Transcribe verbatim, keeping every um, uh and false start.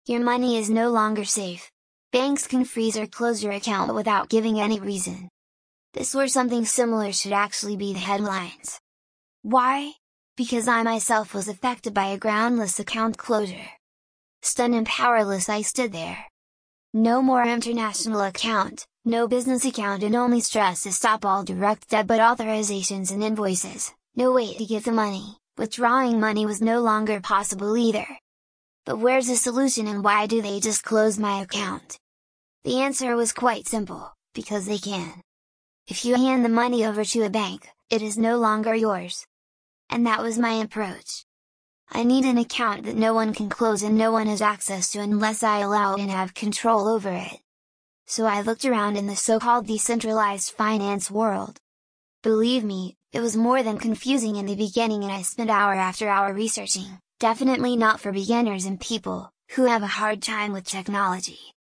Your money is no longer safe. Banks can freeze or close your account without giving any reason. This or something similar should actually be the headlines. Why? Because I myself was affected by a groundless account closure. Stunned and powerless, I stood there. No more international account, no business account, and only stress to stop all direct debit authorizations and invoices. No way to get the money. Withdrawing money was no longer possible either. But where's the solution, and why do they just close my account? The answer was quite simple: because they can. If you hand the money over to a bank, it is no longer yours. And that was my approach. I need an account that no one can close and no one has access to unless I allow and have control over it. So I looked around in the so-called decentralized finance world. Believe me, it was more than confusing in the beginning, and I spent hour after hour researching, definitely not for beginners and people who have a hard time with technology.